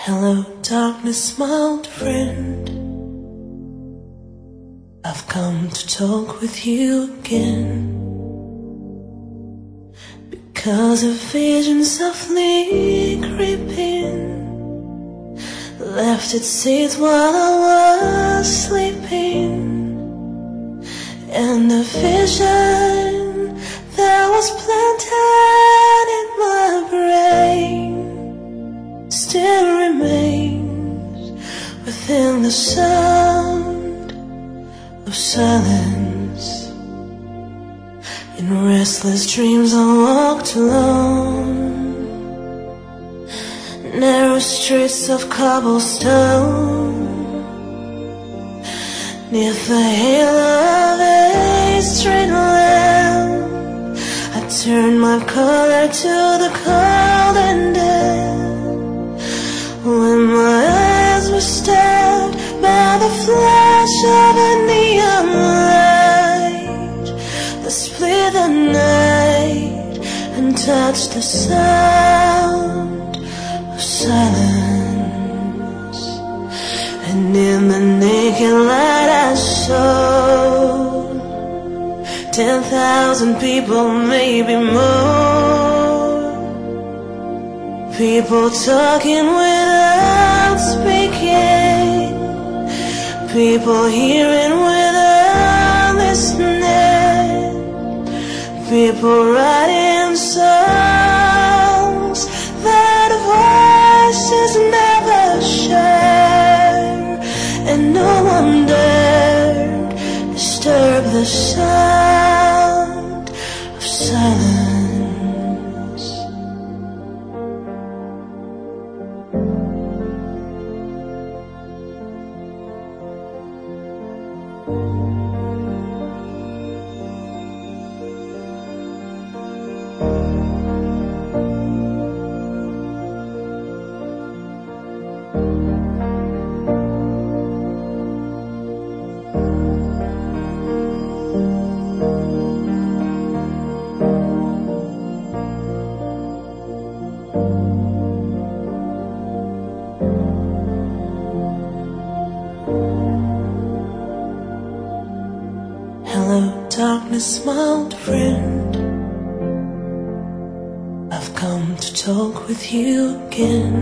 Hello, darkness, my old friend. I've come to talk with you again, because a vision softly creeping left its seeds while I was sleeping, and the vision that was planted in my brain still remains within the sound of silence. In restless dreams I walked alone, narrow streets of cobblestone, neath the halo of a street lamp. I turned my collar to the cold and dead, when my eyes were stabbed by the flash of a neon light that split the night and touched the sound of silence. And in the naked light I saw 10,000 people, maybe more. People talking without speaking, people hearing without listening, people writing songs that voices never share, and no one dared disturb the sound of silence. Hello, darkness, my old friend. I've come to talk with you again,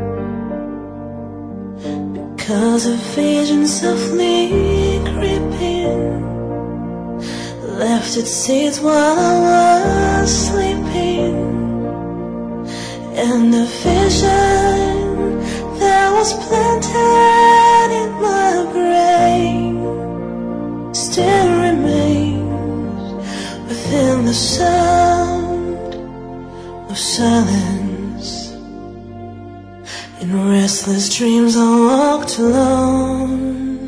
because a vision softly creeping left its seeds while I was sleeping, and the vision that was planted in my brain still remains within the sound of silence. In restless dreams I walked alone,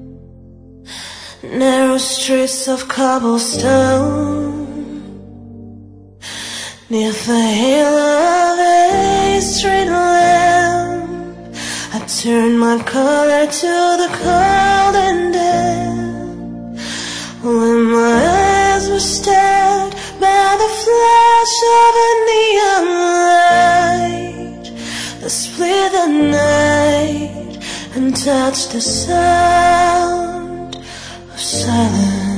narrow streets of cobblestone, neath the halo of a street lamp. I turned my collar to the cold and dead, when my eyes were stabbed by the flash of a neon light that split the night and touched the sound of silence.